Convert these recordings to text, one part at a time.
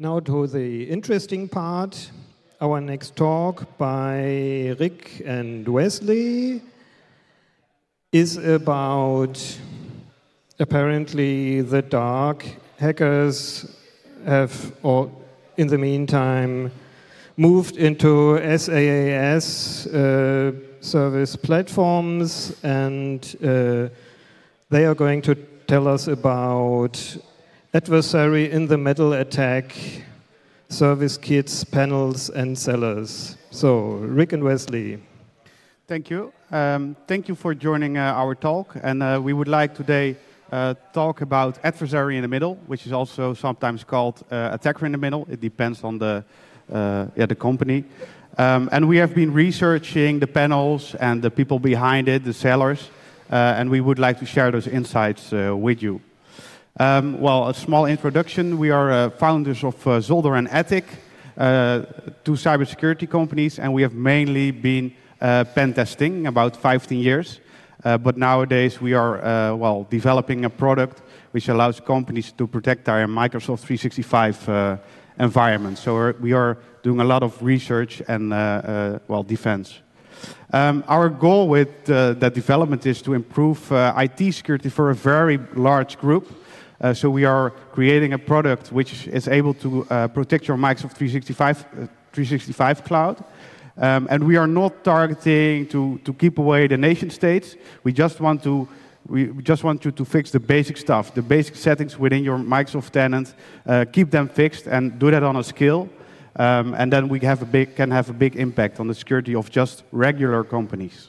Now to the interesting part. Our next talk by Rick and Wesley is about apparently the dark hackers have, or in the meantime, moved into SaaS service platforms, and they are going to tell us about adversary in the middle attack, service kits, panels, and sellers. So, Rick and Wesley. Thank you. Thank you for joining our talk. And we would like today talk about adversary in the middle, which is also sometimes called attacker in the middle. It depends on the company. And we have been researching the panels and the people behind it, the sellers, and we would like to share those insights with you. Well, a small introduction. We are founders of Zolder and Attic, two cybersecurity companies, and we have mainly been pen testing about 15 years. But nowadays we are developing a product which allows companies to protect their Microsoft 365 environment. So we are doing a lot of research and defense. Our goal with that development is to improve IT security for a very large group. So we are creating a product which is able to protect your Microsoft 365 cloud. And we are not targeting to keep away the nation states. We just want you to fix the basic stuff, the basic settings within your Microsoft tenant, keep them fixed and do that on a scale. And then we can have a big impact on the security of just regular companies.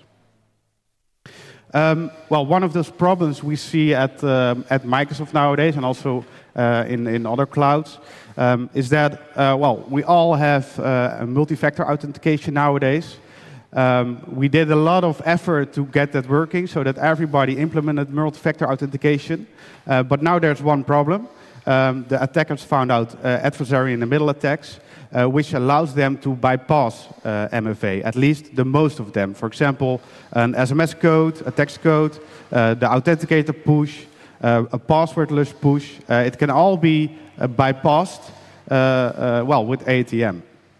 One of those problems we see at Microsoft nowadays, and also in other clouds, is that we all have multi-factor authentication nowadays. We did a lot of effort to get that working, so that everybody implemented multi-factor authentication. But now there's one problem. The attackers found out adversary in the middle attacks, which allows them to bypass MFA, at least the most of them. For example, an SMS code, a text code, the authenticator push, a passwordless push. It can all be bypassed, with ATM.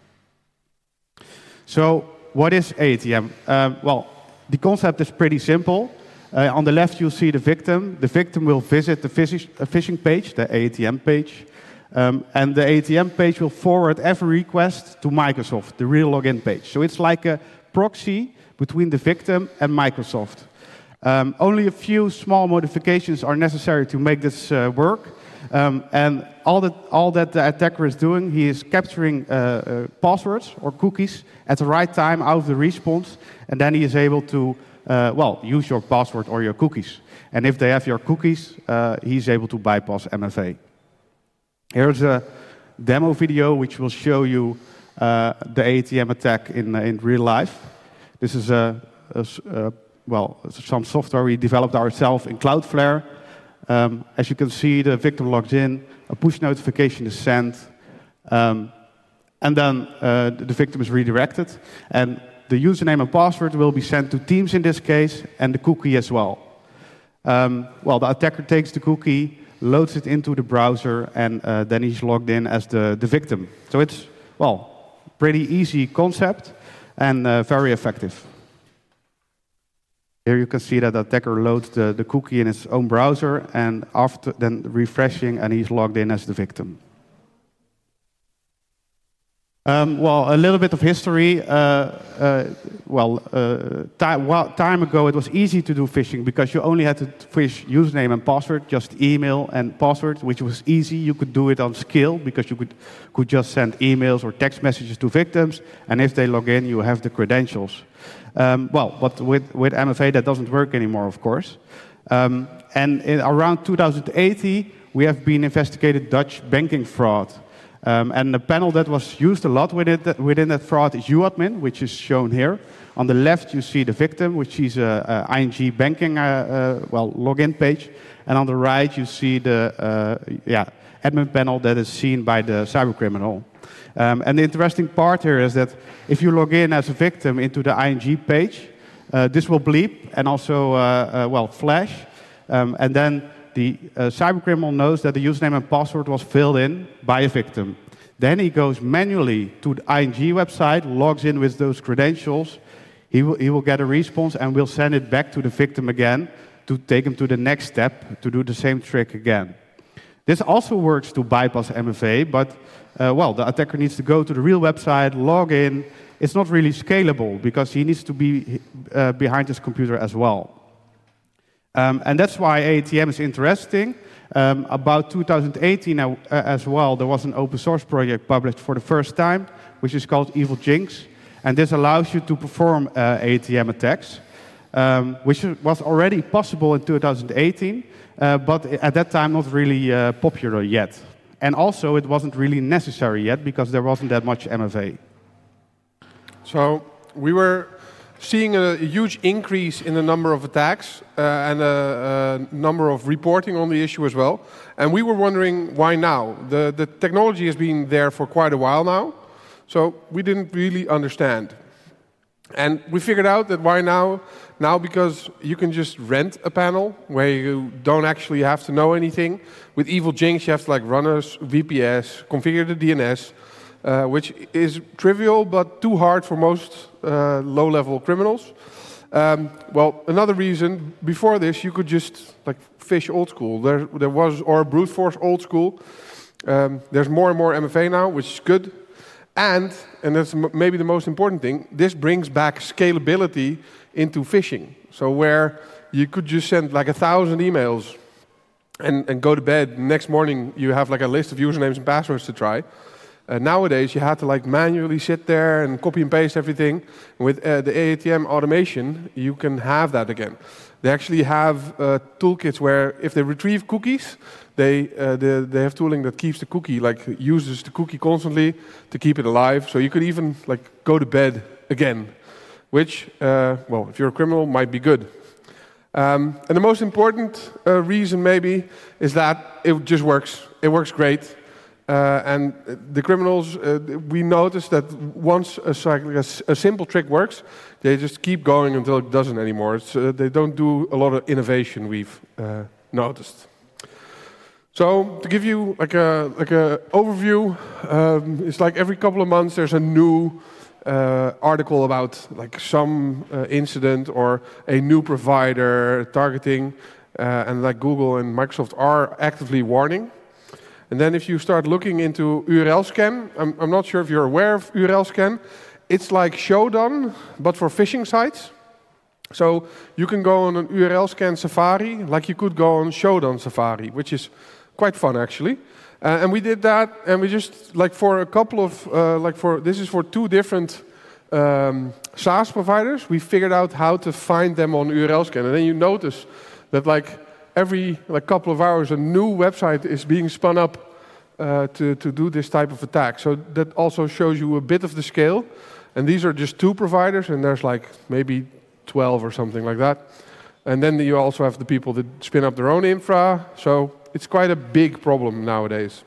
So what is ATM? The concept is pretty simple. On the left, you'll see the victim. The victim will visit the phishing page, the ATM page. And the ATM page will forward every request to Microsoft, the real login page. So it's like a proxy between the victim and Microsoft. Only a few small modifications are necessary to make this work. And all that the attacker is doing, he is capturing passwords or cookies at the right time out of the response, and then he is able to use your password or your cookies. And if they have your cookies, he's able to bypass MFA. Here's a demo video which will show you the ATM attack in real life. This is some software we developed ourselves in Cloudflare. As you can see, the victim logs in, a push notification is sent, and then the victim is redirected. And the username and password will be sent to Teams in this case, and the cookie as well. The attacker takes the cookie, loads it into the browser, and then he's logged in as the victim. So it's, pretty easy concept and very effective. Here you can see that the attacker loads the cookie in his own browser, and after then refreshing, and he's logged in as the victim. A little bit of history. Time ago, it was easy to do phishing because you only had to fish username and password, just email and password, which was easy. You could do it on scale because you could just send emails or text messages to victims, and if they log in, you have the credentials. But with MFA, that doesn't work anymore, of course. And around 2080, we have been investigated Dutch banking fraud. And the panel that was used a lot within that fraud is uadmin, which is shown here. On the left, you see the victim, which is a ING banking login page. And on the right, you see the admin panel that is seen by the cybercriminal. And the interesting part here is that if you log in as a victim into the ING page, this will bleep and also flash. And then the cybercriminal knows that the username and password was filled in by a victim. Then he goes manually to the ING website, logs in with those credentials. He will get a response and will send it back to the victim again to take him to the next step to do the same trick again. This also works to bypass MFA, but the attacker needs to go to the real website, log in. It's not really scalable because he needs to be behind his computer as well. And that's why AATM is interesting. About 2018 as well, there was an open source project published for the first time, which is called Evil Jinx. And this allows you to perform AATM attacks, which was already possible in 2018, but at that time not really popular yet. And also it wasn't really necessary yet because there wasn't that much MFA. So we were seeing a huge increase in the number of attacks and a number of reporting on the issue as well. And we were wondering why now? The technology has been there for quite a while now, so we didn't really understand. And we figured out that why now? Now because you can just rent a panel where you don't actually have to know anything. With Evil Jinx you have to like run a VPS, configure the DNS, which is trivial but too hard for most low-level criminals. Another reason, before this you could just like fish old school. There was, or brute force old school. There's more and more MFA now, which is good. And that's maybe the most important thing, this brings back scalability into phishing. So where you could just send like 1,000 emails and go to bed, next morning you have like a list of usernames and passwords to try. Nowadays you have to like manually sit there and copy and paste everything. With the AATM automation, you can have that again. They actually have toolkits where if they retrieve cookies, they have tooling that keeps the cookie, like uses the cookie constantly to keep it alive. So you could even like go to bed again, which, if you're a criminal, might be good. And the most important reason maybe is that it just works. It works great. And the criminals, we noticed that once a simple trick works, they just keep going until it doesn't anymore. They don't do a lot of innovation, we've noticed. So to give you like a overview, it's like every couple of months there's a new article about like some incident or a new provider targeting, and like Google and Microsoft are actively warning. And then if you start looking into URL scan, I'm not sure if you're aware of URL scan. It's like Shodan, but for phishing sites. So you can go on an URL scan Safari, like you could go on Shodan Safari, which is quite fun actually. And we did that, and we just like for a couple of this is for 2 different SaaS providers. We figured out how to find them on URL scan, and then you notice that like every couple of hours a new website is being spun up to do this type of attack. So that also shows you a bit of the scale. And these are just 2 providers, and there's like maybe 12 or something like that. And then you also have the people that spin up their own infra. So it's quite a big problem nowadays.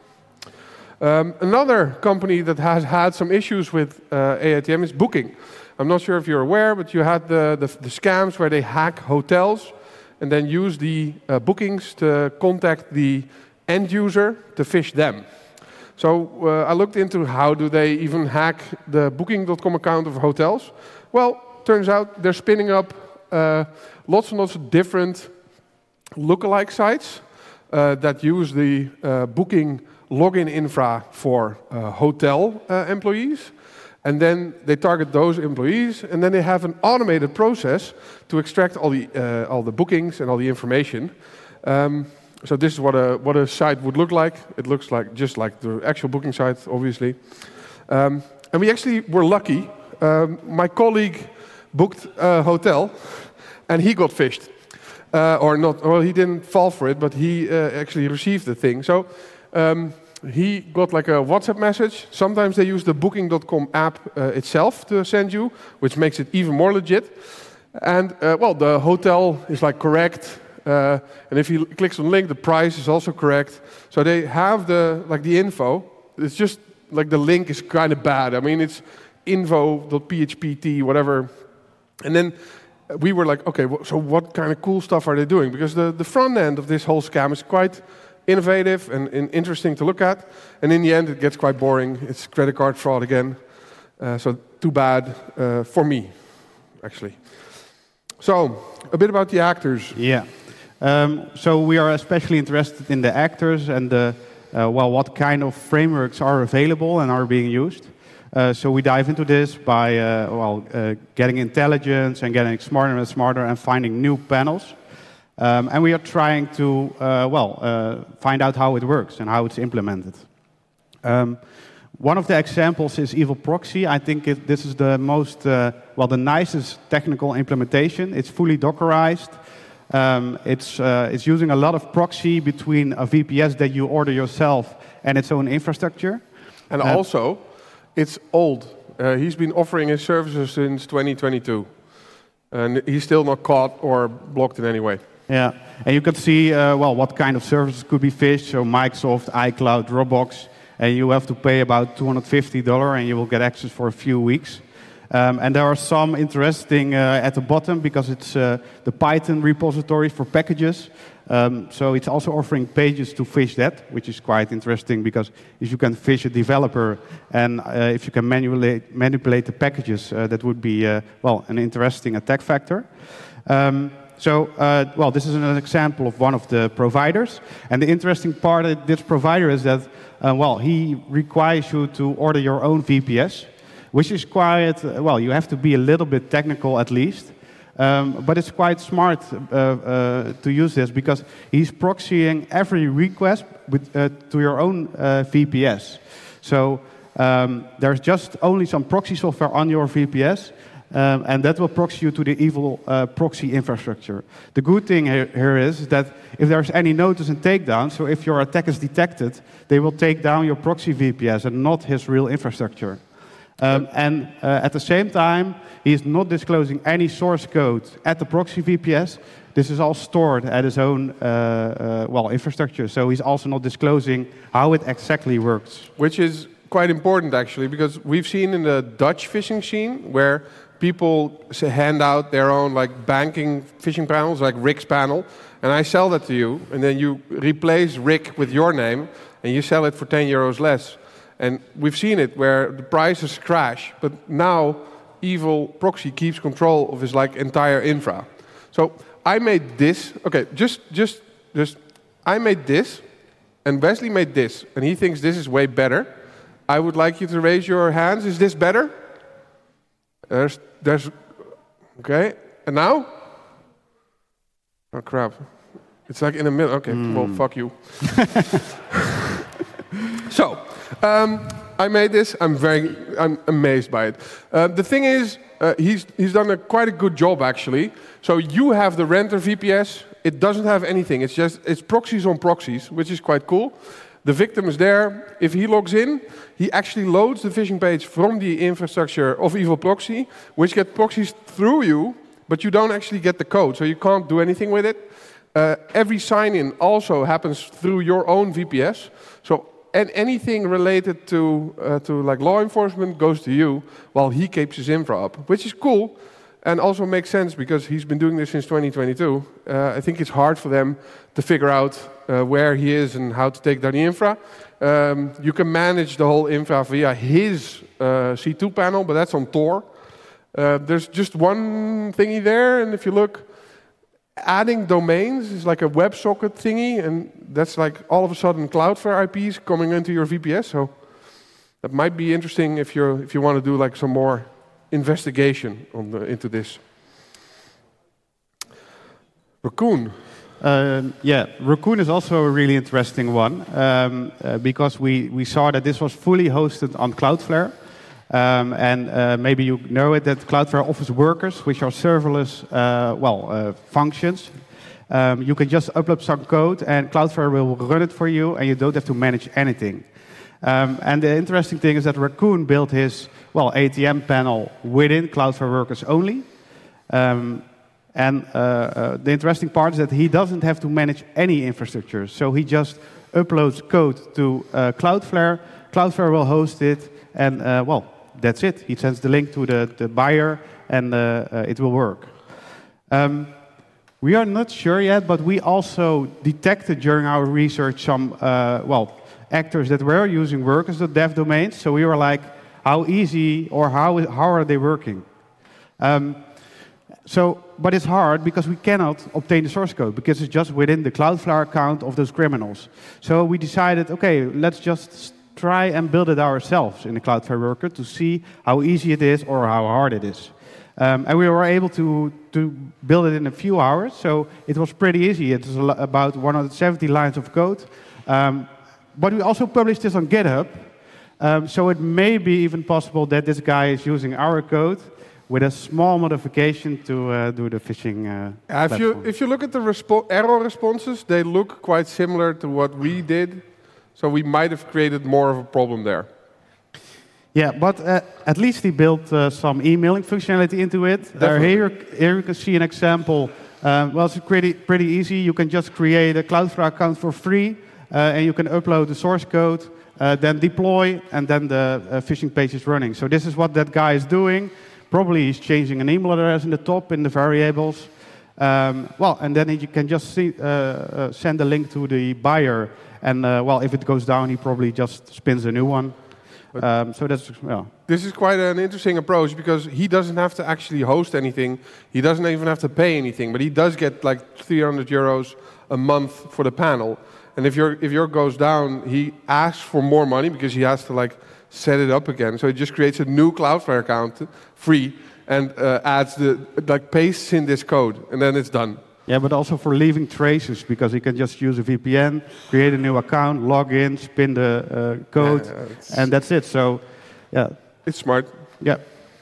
Another company that has had some issues with AATM is Booking. I'm not sure if you're aware, but you had the scams where they hack hotels and then use the bookings to contact the end user to phish them. So I looked into how do they even hack the Booking.com account of hotels. Well, turns out they're spinning up lots and lots of different lookalike sites that use the Booking login infra for hotel employees. And then they target those employees, and then they have an automated process to extract all the bookings and all the information. So this is what a site would look like. It looks like just like the actual booking site, obviously. And we actually were lucky. My colleague booked a hotel, and he got phished, or not. Well, he didn't fall for it, but he actually received the thing. So. He got like a WhatsApp message. Sometimes they use the Booking.com app itself to send you, which makes it even more legit. And the hotel is like correct, and if he clicks on the link, the price is also correct. So they have the info. It's just like the link is kind of bad. I mean, it's info.phpt, whatever. And then we were like, okay, so what kind of cool stuff are they doing? Because the front end of this whole scam is quite innovative and interesting to look at. And in the end, it gets quite boring. It's credit card fraud again. So too bad for me, actually. So a bit about the actors. Yeah. So we are especially interested in the actors and what kind of frameworks are available and are being used. So we dive into this by getting intelligence and getting smarter and smarter and finding new panels. And we are trying to find out how it works and how it's implemented. One of the examples is Evil Proxy. I think this is the most, the nicest technical implementation. It's fully Dockerized. It's using a lot of proxy between a VPS that you order yourself and its own infrastructure. And also, it's old. He's been offering his services since 2022. And he's still not caught or blocked in any way. Yeah, and you can see, what kind of services could be phished. So Microsoft, iCloud, Dropbox. And you have to pay about $250 and you will get access for a few weeks. And there are some interesting at the bottom because it's the Python repository for packages. So it's also offering pages to phish that, which is quite interesting because if you can phish a developer and if you can manipulate the packages, that would be, an interesting attack factor. This is an example of one of the providers. And the interesting part of this provider is that, he requires you to order your own VPS, which is quite, you have to be a little bit technical at least. But it's quite smart to use this because he's proxying every request to your own VPS. So there's just only some proxy software on your VPS. And that will proxy you to the evil proxy infrastructure. The good thing here is that if there's any notice and takedown, so if your attack is detected, they will take down your proxy VPS and not his real infrastructure. At the same time, he is not disclosing any source code at the proxy VPS. This is all stored at his own infrastructure. So he's also not disclosing how it exactly works. Which is quite important, actually, because we've seen in the Dutch phishing scene where people hand out their own banking phishing panels, like Rick's panel, and I sell that to you, and then you replace Rick with your name, and you sell it for 10 euros less. And we've seen it where the prices crash, but now Evil Proxy keeps control of his entire infra. So I made this. Okay, just I made this, and Wesley made this, and he thinks this is way better. I would like you to raise your hands. Is this better? There's, okay, and now? Oh crap! It's in the middle. Okay, well, fuck you. So, I made this. I'm amazed by it. The thing is, he's done quite a good job actually. So you have the Renter VPS. It doesn't have anything. It's proxies on proxies, which is quite cool. The victim is there. If he logs in, he actually loads the phishing page from the infrastructure of Evil Proxy, which gets proxies through you, but you don't actually get the code, so you can't do anything with it. Every sign-in also happens through your own VPS. So anything related to law enforcement goes to you, while he keeps his infra up, which is cool. And also makes sense because he's been doing this since 2022. I think it's hard for them to figure out where he is and how to take down the infra. You can manage the whole infra via his C2 panel, but that's on Tor. There's just one thingy there, and if you look, adding domains is like a WebSocket thingy, and that's all of a sudden Cloudflare IPs coming into your VPS. So that might be interesting if you want to do some more investigation into this. Raccoon. Raccoon is also a really interesting one because we saw that this was fully hosted on Cloudflare. Maybe you know it, that Cloudflare offers workers, which are serverless functions. You can just upload some code and Cloudflare will run it for you and you don't have to manage anything. And the interesting thing is that Raccoon built his ATM panel within Cloudflare Workers only. The interesting part is that he doesn't have to manage any infrastructure. So he just uploads code to Cloudflare. Cloudflare will host it, and that's it. He sends the link to the buyer, and it will work. We are not sure yet, but we also detected during our research some, actors that were using workers.dev domains. So we were like, how easy or how are they working? But it's hard because we cannot obtain the source code because it's just within the Cloudflare account of those criminals. So we decided, okay, let's just try and build it ourselves in the Cloudflare worker to see how easy it is or how hard it is. And we were able to build it in a few hours, so it was pretty easy. It was about 170 lines of code. But we also published this on GitHub, so it may be even possible that this guy is using our code with a small modification to do the phishing. If you look at the error responses, they look quite similar to what we did, so we might have created more of a problem there. Yeah, but at least he built some emailing functionality into it. Here you can see an example. It's pretty easy. You can just create a Cloudflare account for free, and you can upload the source code, then deploy, and then the phishing page is running. So this is what that guy is doing. Probably he's changing an email address in the top in the variables. And then you can just send a link to the buyer. And if it goes down, he probably just spins a new one. This is quite an interesting approach because he doesn't have to actually host anything. He doesn't even have to pay anything, but he does get like 300 euros a month for the panel. And if your goes down, he asks for more money because he has to like set it up again. So he just creates a new Cloudflare account, free, and adds pastes in this code, and then it's done. Yeah, but also for leaving traces, because you can just use a VPN, create a new account, log in, spin the code, and that's it. So, yeah. It's smart. Yeah.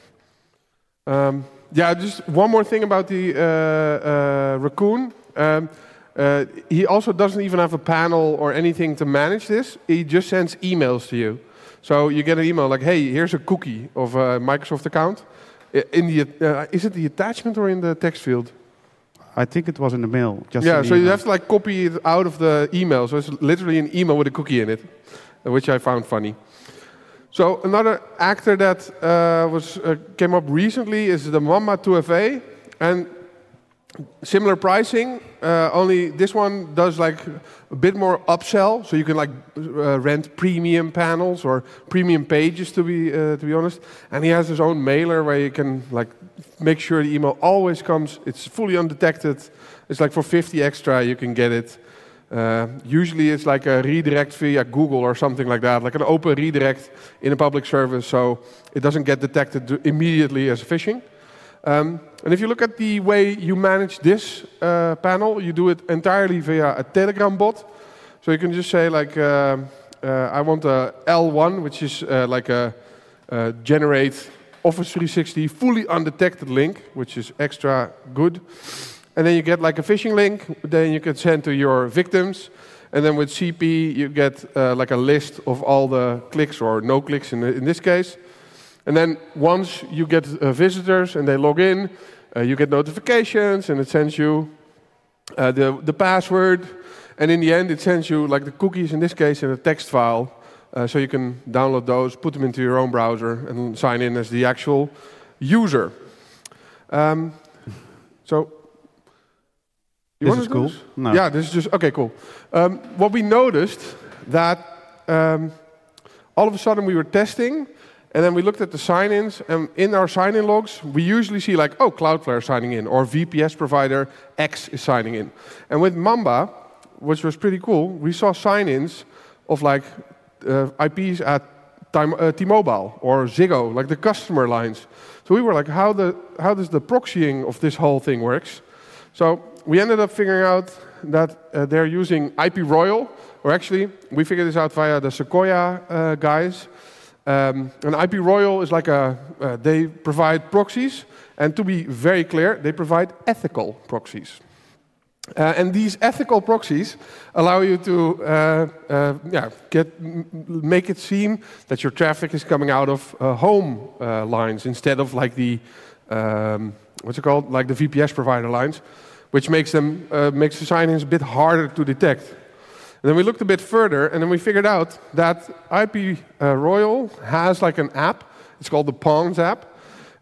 Just one more thing about the Raccoon. He also doesn't even have a panel or anything to manage this. He just sends emails to you. So you get an email like, hey, here's a cookie of a Microsoft account. Is it the attachment or in the text field? I think it was in the mail. So you have to like copy it out of the email. So it's literally an email with a cookie in it, which I found funny. So another actor that came up recently is the Mamba 2FA, and similar pricing. Only this one does like a bit more upsell, so you can like rent premium panels or premium pages to be honest. And he has his own mailer where you can like make sure the email always comes. It's fully undetected. It's like for 50 extra you can get it. Usually it's like a redirect via Google or something like that, like an open redirect in a public service, so it doesn't get detected immediately as phishing. And if you look at the way you manage this panel, you do it entirely via a Telegram bot. So you can just say like, I want a L1, which is like a generate Office 360 fully undetected link, which is extra good. And then you get like a phishing link, then you can send to your victims. And then with CP, you get like a list of all the clicks or no clicks in this case. And then once you get visitors and they log in, you get notifications and it sends you the password. And in the end, it sends you like the cookies, in this case, in a text file. So you can download those, put them into your own browser and sign in as the actual user. This is cool. No. Yeah, this is just, okay, cool. What we noticed that all of a sudden we were testing, and then we looked at the sign-ins, and in our sign-in logs, we usually see like, oh, Cloudflare signing in, or VPS provider X is signing in. And with Mamba, which was pretty cool, we saw sign-ins of like IPs at T-Mobile or Ziggo, like the customer lines. So we were like, how does the proxying of this whole thing works? So we ended up figuring out that they're using IP Royal, or actually, we figured this out via the Sequoia guys. And IP Royal is like they provide proxies, and to be very clear, they provide ethical proxies. And these ethical proxies allow you to make it seem that your traffic is coming out of home lines instead of like the like the VPS provider lines, which makes the sign-ins a bit harder to detect. And then we looked a bit further, and then we figured out that IP Royal has like an app. It's called the Pawns app.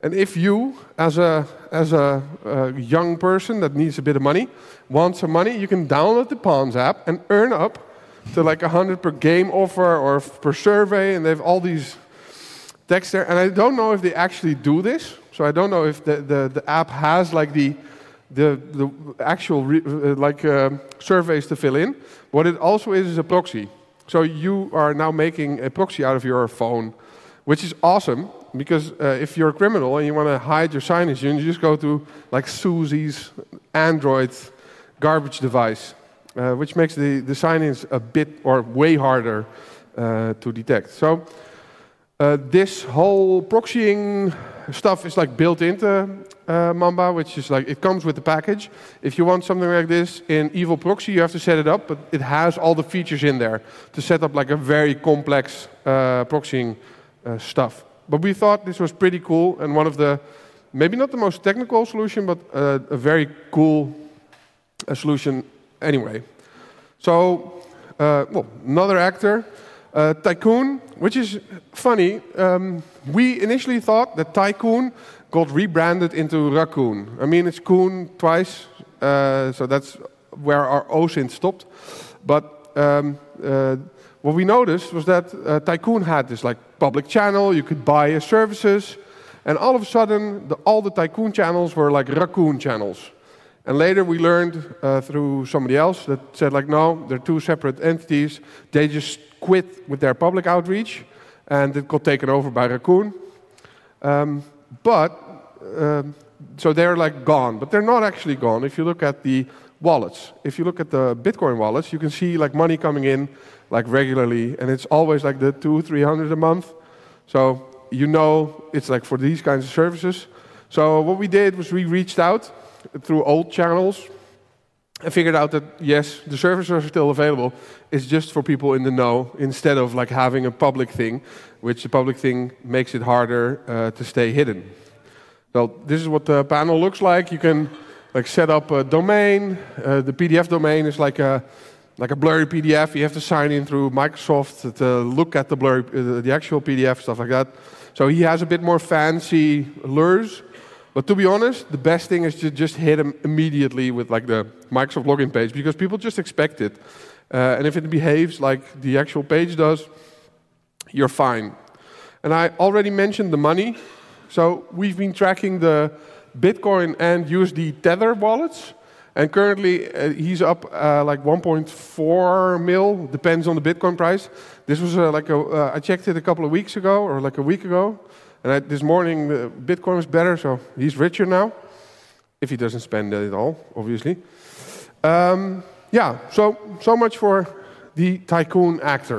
And if you, as a young person that needs a bit of money, want some money, you can download the Pawns app and earn up to like 100 per game offer or per survey, and they have all these text there. And I don't know if they actually do this, so I don't know if the app has like the actual surveys to fill in. What it also is a proxy. So you are now making a proxy out of your phone, which is awesome, because if you're a criminal and you want to hide your signage, you just go to like Susie's Android garbage device, which makes the sign-ins a bit or way harder to detect. So this whole proxying stuff is like built into Mamba, which is like, it comes with the package. If you want something like this in Evil Proxy, you have to set it up, but it has all the features in there to set up like a very complex proxying stuff. But we thought this was pretty cool, and one of the, maybe not the most technical solution, but a very cool solution anyway. So, well, another actor, Tycoon, which is funny. We initially thought that Tycoon got rebranded into Raccoon. I mean, it's Coon twice, so that's where our OSINT stopped. But what we noticed was that Tycoon had this like public channel, you could buy his services, and all of a sudden all the Tycoon channels were like Raccoon channels. And later we learned through somebody else that said like, no, they're two separate entities. They just quit with their public outreach, and it got taken over by Raccoon. So they're like gone, but they're not actually gone. If you look at the wallets, if you look at the Bitcoin wallets, you can see like money coming in like regularly, and it's always like the 200-300 a month. So you know it's like for these kinds of services. So what we did was we reached out through old channels and figured out that yes, the services are still available. It's just for people in the know, instead of like having a public thing, which the public thing makes it harder to stay hidden. So this is what the panel looks like. You can like set up a domain. The PDF domain is like a blurry PDF. You have to sign in through Microsoft to look at the actual PDF, stuff like that. So he has a bit more fancy lures. But to be honest, the best thing is to just hit them immediately with like the Microsoft login page, because people just expect it. And if it behaves like the actual page does, you're fine. And I already mentioned the money. So we've been tracking the Bitcoin and USD Tether wallets. And currently he's up like 1.4 mil, depends on the Bitcoin price. This was I checked it a couple of weeks ago, or like a week ago. And this morning, Bitcoin was better, so he's richer now. If he doesn't spend it all, obviously. Yeah, so much for the Tycoon actor.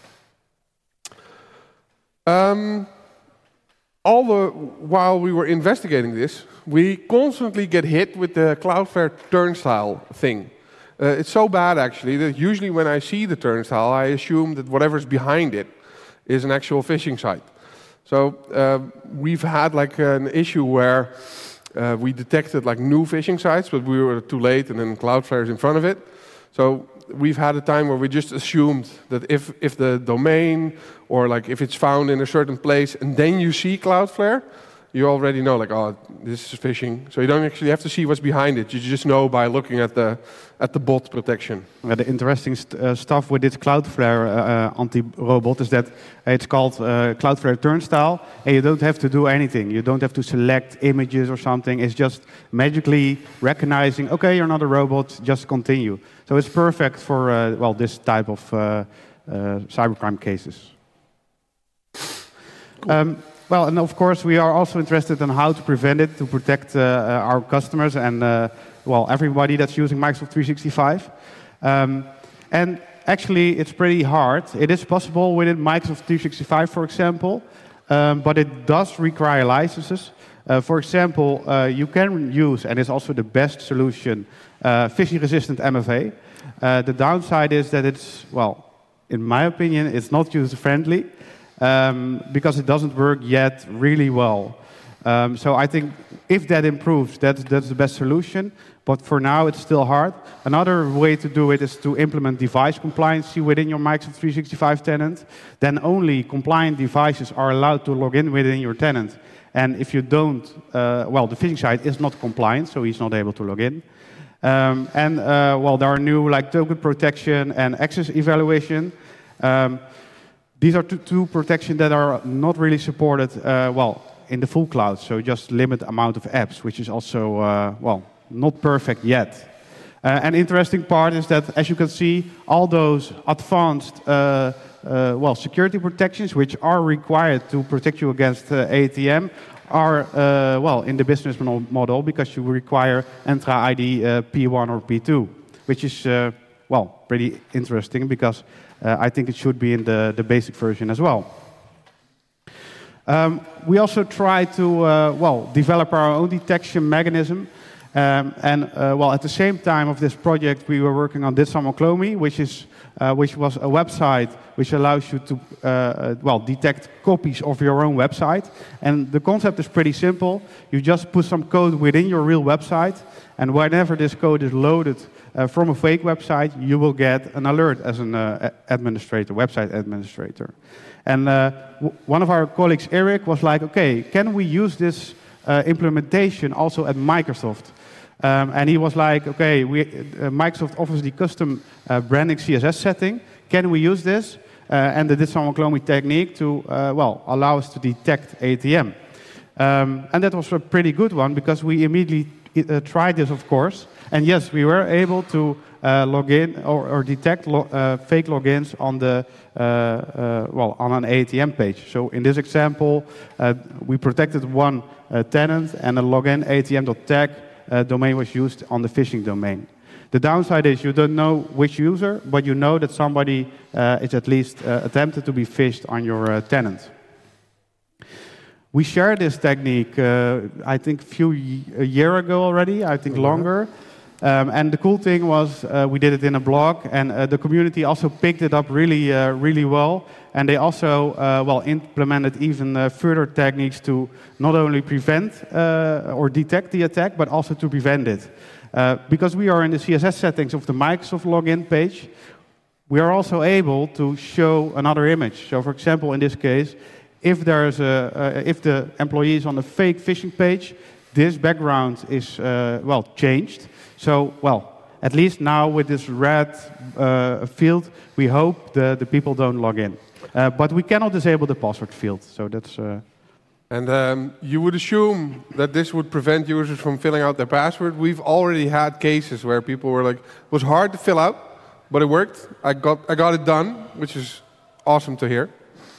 While we were investigating this, we constantly get hit with the Cloudflare turnstile thing. It's so bad, actually, that usually when I see the turnstile, I assume that whatever's behind it is an actual phishing site. So we've had like an issue where we detected like new phishing sites, but we were too late, and then Cloudflare is in front of it. So we've had a time where we just assumed that if the domain, or like if it's found in a certain place, and then you see Cloudflare, you already know like, oh, this is phishing. So you don't actually have to see what's behind it. You just know by looking at the bot protection. The interesting stuff with this Cloudflare anti-robot is that it's called Cloudflare Turnstile, and you don't have to do anything. You don't have to select images or something. It's just magically recognizing, okay, you're not a robot, just continue. So it's perfect for this type of cybercrime cases. Cool. Well, and of course, we are also interested in how to prevent it, to protect our customers and, everybody that's using Microsoft 365. And actually, it's pretty hard. It is possible within Microsoft 365, for example, but it does require licenses. For example, you can use, and it's also the best solution, phishing-resistant MFA. The downside is that it's, in my opinion, it's not user-friendly. Because it doesn't work yet really well. So I think if that improves, that's the best solution. But for now, it's still hard. Another way to do it is to implement device compliancy within your Microsoft 365 tenant. Then only compliant devices are allowed to log in within your tenant. And if you don't, well, the phishing site is not compliant, so he's not able to log in. Well, there are new like token protection and access evaluation. These are two protection that are not really supported, well, in the full cloud. So just limit amount of apps, which is also, well, not perfect yet. An interesting part is that, as you can see, all those advanced, well, security protections, which are required to protect you against ATM, are, well, in the business model because you require Entra ID P1 or P2, which is, well, pretty interesting because I think it should be in the basic version as well. We also try to, well, develop our own detection mechanism. Well, at the same time of this project, we were working on Dit-Samen-Clomie, which was a website which allows you to, well, detect copies of your own website. And the concept is pretty simple. You just put some code within your real website, and whenever this code is loaded from a fake website, you will get an alert as an administrator, website administrator. And one of our colleagues, Eric, was like, okay, can we use this implementation also at Microsoft? And he was like, okay, Microsoft offers the custom branding CSS setting. Can we use this and the Dit-Samen-Clomie technique to, well, allow us to detect ATM? And that was a pretty good one because we immediately tried this, of course. And yes, we were able to log in or detect fake logins on the, well, on an ATM page. So in this example, we protected one tenant and a login ATM.tag domain was used on the phishing domain. The downside is you don't know which user, but you know that somebody is at least attempted to be phished on your tenant. We shared this technique, I think, a year ago already, I think longer. And the cool thing was we did it in a blog, and the community also picked it up really, really well. And they also, well, implemented even further techniques to not only prevent or detect the attack, but also to prevent it. Because we are in the CSS settings of the Microsoft login page, we are also able to show another image. So, for example, in this case, if there's if the employee is on a fake phishing page, this background is well changed. So, well, at least now with this red field, we hope the people don't log in. But we cannot disable the password field, so that's... And you would assume that this would prevent users from filling out their password. We've already had cases where people were like, it was hard to fill out, but it worked. I got it done, which is awesome to hear.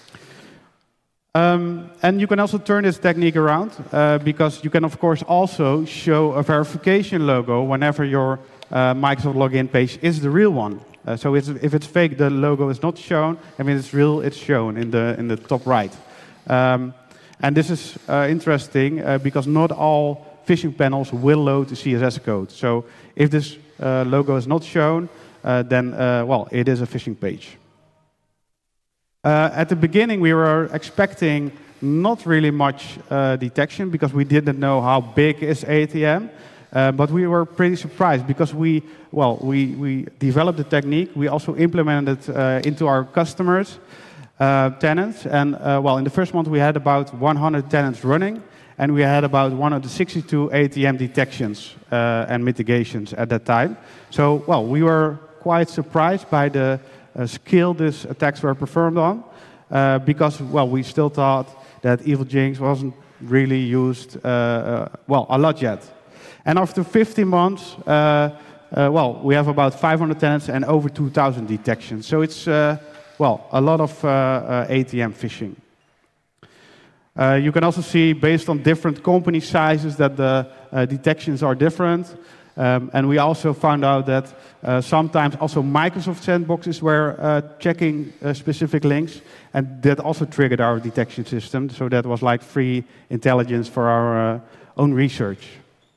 And you can also turn this technique around, because you can, of course, also show a verification logo whenever your Microsoft login page is the real one. So if it's fake, the logo is not shown. I mean, it's real, it's shown in the top right. And this is interesting because not all phishing panels will load the CSS code. So if this logo is not shown, then, well, it is a phishing page. At the beginning, we were expecting not really much detection because we didn't know how big is ATM. But we were pretty surprised because we developed the technique. We also implemented it into our customers' tenants. And well, in the first month, we had about 100 tenants running. And we had about 162 ATM detections and mitigations at that time. So, well, we were quite surprised by the skill these attacks were performed on, because, well, we still thought that EvilJinx wasn't really used, well, a lot yet. And after 50 months, well, we have about 500 tenants and over 2,000 detections. So it's, well, a lot of ATM phishing. You can also see, based on different company sizes, that the detections are different. And we also found out that sometimes also Microsoft sandboxes were checking specific links, and that also triggered our detection system. So that was like free intelligence for our own research.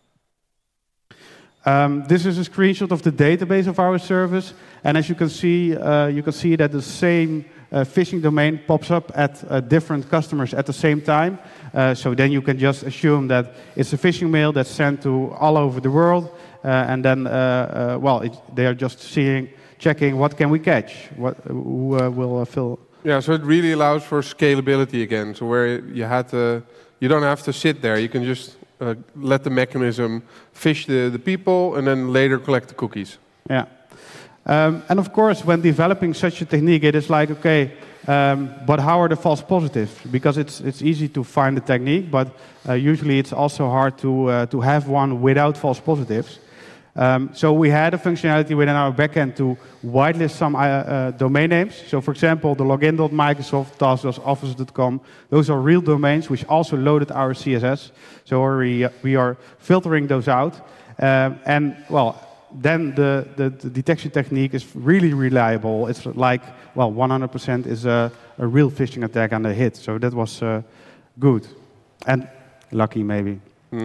This is a screenshot of the database of our service, and as you can see that the same phishing domain pops up at different customers at the same time. So then you can just assume that it's a phishing mail that's sent to all over the world, and then well, they are just checking what can we catch, who will fill. Yeah, so it really allows for scalability again. So where you had to you don't have to sit there. You can just let the mechanism fish the people and then later collect the cookies. Yeah. And of course, when developing such a technique, it is like, okay, but how are the false positives? Because it's easy to find the technique, but usually it's also hard to have one without false positives. So we had a functionality within our backend to whitelist some domain names. So for example, the login.microsoft, task.office.com, those are real domains which also loaded our CSS. So we are filtering those out. And well, then the detection technique is really reliable. It's like, well, 100% is a real phishing attack and a hit. So that was good. And lucky, maybe.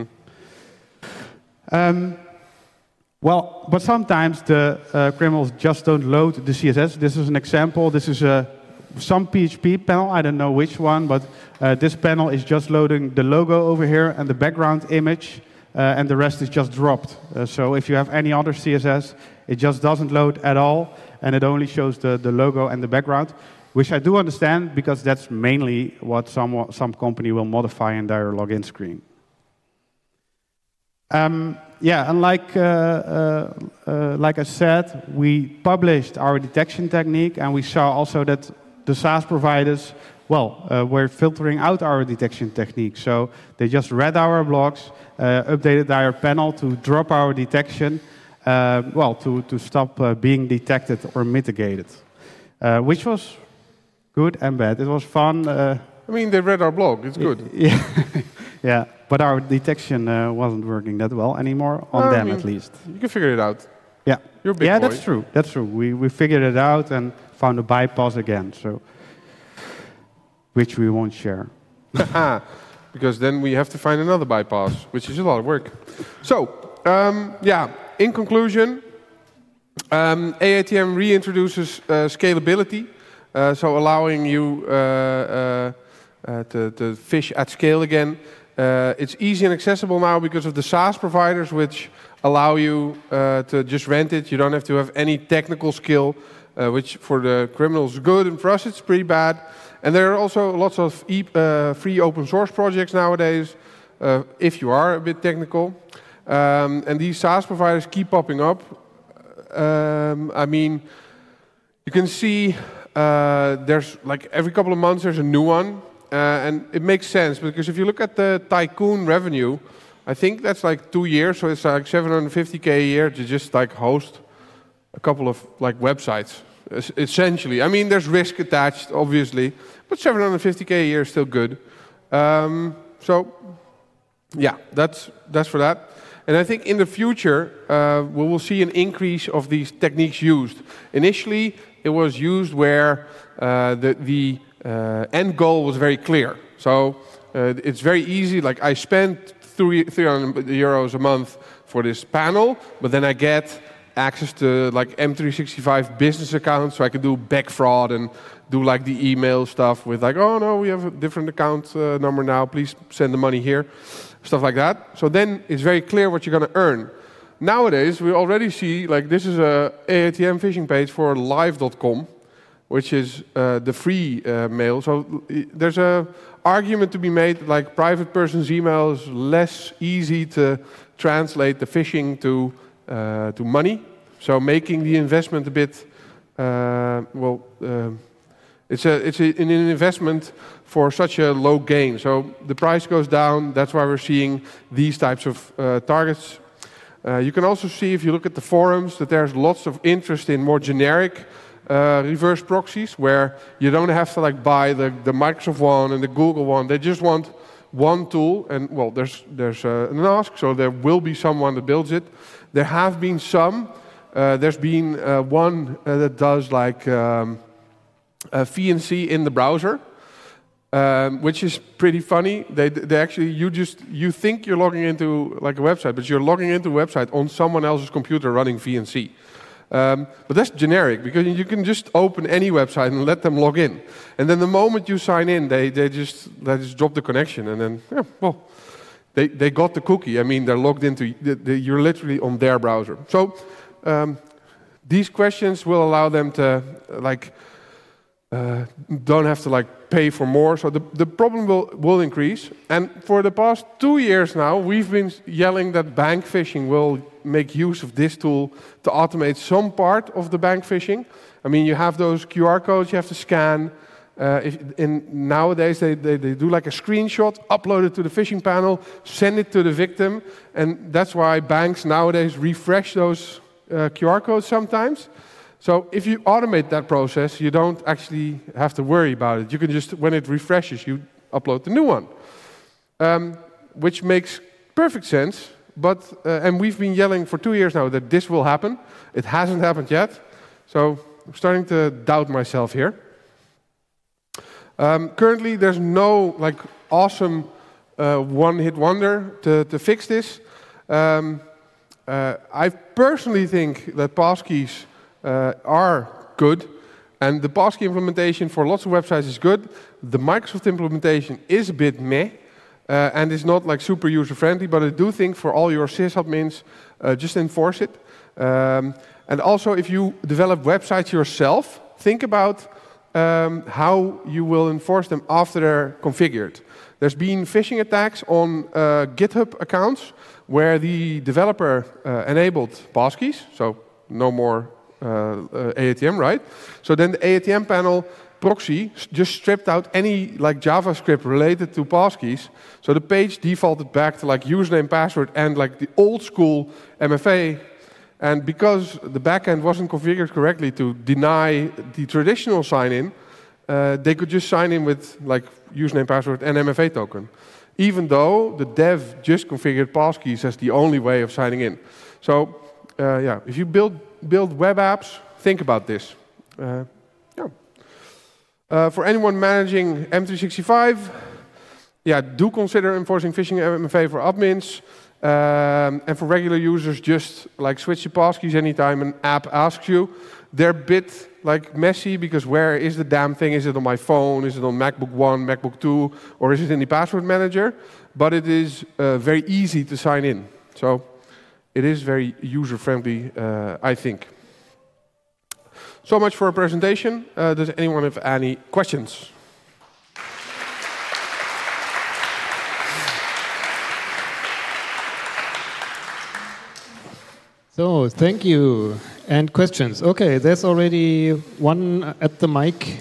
Well, but sometimes the criminals just don't load the CSS. This is an example. This is some PHP panel. I don't know which one, but this panel is just loading the logo over here and the background image, and the rest is just dropped. So if you have any other CSS, it just doesn't load at all, and it only shows the logo and the background, which I do understand, because that's mainly what some company will modify in their login screen. Yeah, and like I said, we published our detection technique, and we saw also that the SaaS providers, well, were filtering out our detection technique. So they just read our blogs, updated our panel to drop our detection, well, to stop being detected or mitigated, which was good and bad. It was fun. I mean, they read our blog. It's good. Yeah. Yeah, but our detection wasn't working that well anymore, on them at least. You can figure it out. Yeah, you're a big boy. That's true. That's true. We figured it out and found a bypass again, so which we won't share. Because then we have to find another bypass, which is a lot of work. So, yeah, in conclusion, AATM reintroduces scalability, so allowing you to fish at scale again. It's easy and accessible now because of the SaaS providers, which allow you to just rent it. You don't have to have any technical skill, which for the criminals is good, and for us it's pretty bad. And there are also lots of free open source projects nowadays, if you are a bit technical. And these SaaS providers keep popping up. I mean, you can see there's like every couple of months there's a new one. And it makes sense, because if you look at the Tycoon revenue, I think that's like 2 years, so it's like 750K a year to just like host a couple of like websites, essentially. I mean, there's risk attached, obviously, but 750K a year is still good. So, yeah, that's for that. And I think in the future, we will see an increase of these techniques used. Initially, it was used where the end goal was very clear. So it's very easy, like I spent 300 euros a month for this panel, but then I get access to like M365 business accounts, so I can do back fraud and do like the email stuff with like, oh no, we have a different account number now, please send the money here, stuff like that. So then it's very clear what you're going to earn. Nowadays, we already see, like this is a AATM phishing page for live.com, which is the free mail. So there's an argument to be made, like private person's email is less easy to translate the phishing to money. So making the investment a bit, it's an investment for such a low gain. So the price goes down. That's why we're seeing these types of targets. You can also see, if you look at the forums, that there's lots of interest in more generic reverse proxies, where you don't have to like buy the Microsoft one and the Google one. They just want one tool, and well, there's an ask, so there will be someone that builds it. There have been some. There's been one that does like VNC in the browser, which is pretty funny. They actually, you think you're logging into like a website, but you're logging into a website on someone else's computer running VNC. But that's generic, because you can just open any website and let them log in. And then the moment you sign in, they just drop the connection, and then, yeah, well, they got the cookie. I mean, they're logged into, you're literally on their browser. So these questions will allow them to, like, don't have to like pay for more. So the problem will increase. And for the past 2 years now, we've been yelling that bank phishing will make use of this tool to automate some part of the bank phishing. I mean, you have those QR codes you have to scan. Nowadays, they do like a screenshot, upload it to the phishing panel, send it to the victim. And that's why banks nowadays refresh those QR codes sometimes. So if you automate that process, you don't actually have to worry about it. You can just, when it refreshes, you upload the new one. Which makes perfect sense. But and we've been yelling for 2 years now that this will happen. It hasn't happened yet. So I'm starting to doubt myself here. Currently, there's no like awesome one-hit wonder to fix this. I personally think that passkeys are good, and the passkey implementation for lots of websites is good. The Microsoft implementation is a bit meh, and it's not like super user-friendly, but I do think for all your sysadmins, just enforce it. And also, if you develop websites yourself, think about how you will enforce them after they're configured. There's been phishing attacks on GitHub accounts where the developer enabled passkeys, so no more AATM, right? So then the AATM panel proxy just stripped out any like JavaScript related to passkeys. So the page defaulted back to like username, password, and like the old school MFA. And because the backend wasn't configured correctly to deny the traditional sign-in, they could just sign in with like username, password, and MFA token, even though the dev just configured passkeys as the only way of signing in. So yeah, if you build web apps, think about this. For anyone managing M365, yeah, do consider enforcing phishing MFA for admins. And for regular users, just like switch to passkeys anytime an app asks you. They're a bit like messy because where is the damn thing? Is it on my phone? Is it on MacBook 1, MacBook 2, or is it in the password manager? But it is very easy to sign in. So it is very user-friendly, I think. So much for a presentation. Does anyone have any questions? So, thank you. And questions. Okay, there's already one at the mic.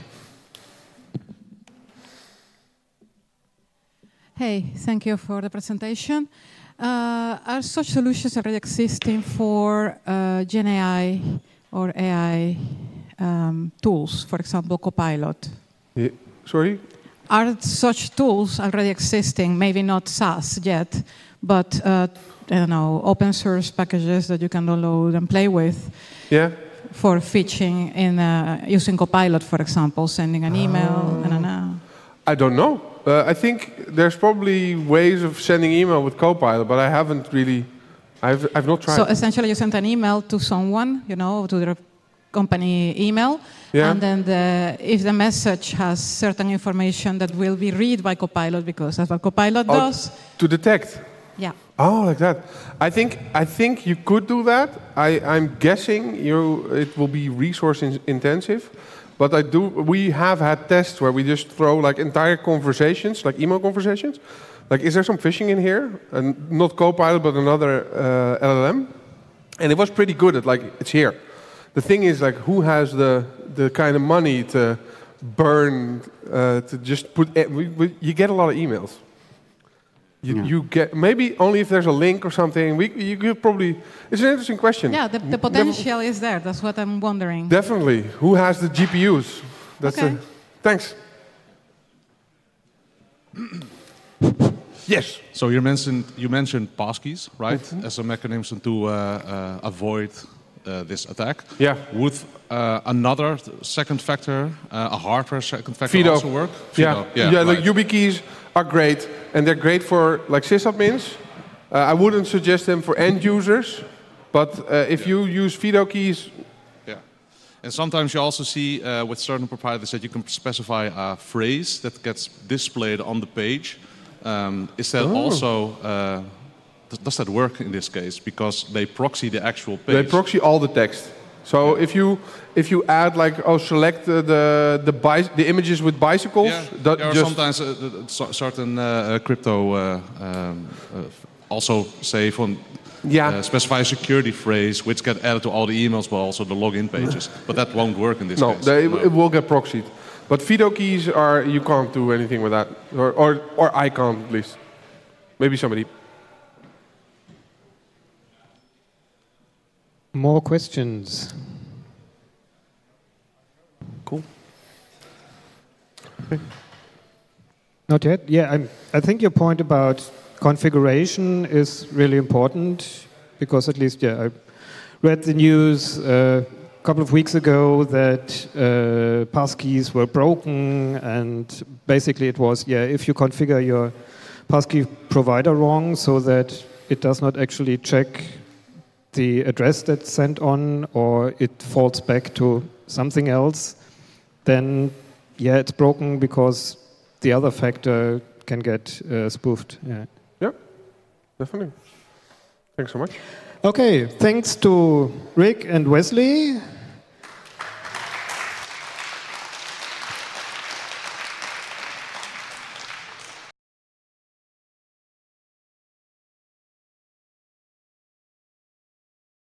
Hey, thank you for the presentation. Are such solutions already existing for Gen AI or AI tools, for example, Copilot? Yeah. Sorry? Are such tools already existing, maybe not SaaS yet, but I don't know, open source packages that you can download and play with? Yeah. For phishing in using Copilot, for example, sending an email. I don't know. I think there's probably ways of sending email with Copilot, but I haven't really. I've not tried. So essentially, you send an email to someone, you know, to their company email, and then if the message has certain information that will be read by Copilot, because that's what Copilot does. To detect. Yeah. Oh, like that. I think you could do that. I'm guessing it will be resource intensive, but we have had tests where we just throw like entire conversations, like email conversations. Like, is there some phishing in here? And not Copilot, but another LLM. And it was pretty good at like, it's here. The thing is like, who has the kind of money to burn, to just put, you get a lot of emails. You get, maybe only if there's a link or something. You could probably, it's an interesting question. Yeah, the potential is there. That's what I'm wondering. Definitely. Who has the GPUs? That's okay. Thanks. Yes. So you mentioned passkeys, right, as a mechanism to avoid this attack. Yeah. Would another second factor, a hardware second factor, FIDO. also work? FIDO. Yeah. Right. Like YubiKeys are great, and they're great for like sysadmins. I wouldn't suggest them for end users, but if you use FIDO keys. Yeah. And sometimes you also see with certain proprietors that you can specify a phrase that gets displayed on the page. Is that also, does that work in this case? Because they proxy the actual page. They proxy all the text. So if you add like select the images with bicycles, there are sometimes certain crypto also say from specify a security phrase which get added to all the emails, but also the login pages. But that won't work in this case. It will get proxied. But Fido keys you can't do anything with that, or I can't at least. Maybe somebody. More questions? Cool. Okay. Not yet? Yeah, I think your point about configuration is really important because at least, I read the news a couple of weeks ago that passkeys were broken, and basically it was, if you configure your passkey provider wrong so that it does not actually check the address that's sent on, or it falls back to something else, then it's broken because the other factor can get spoofed. Yeah, definitely. Thanks so much. Okay, thanks to Rick and Wesley.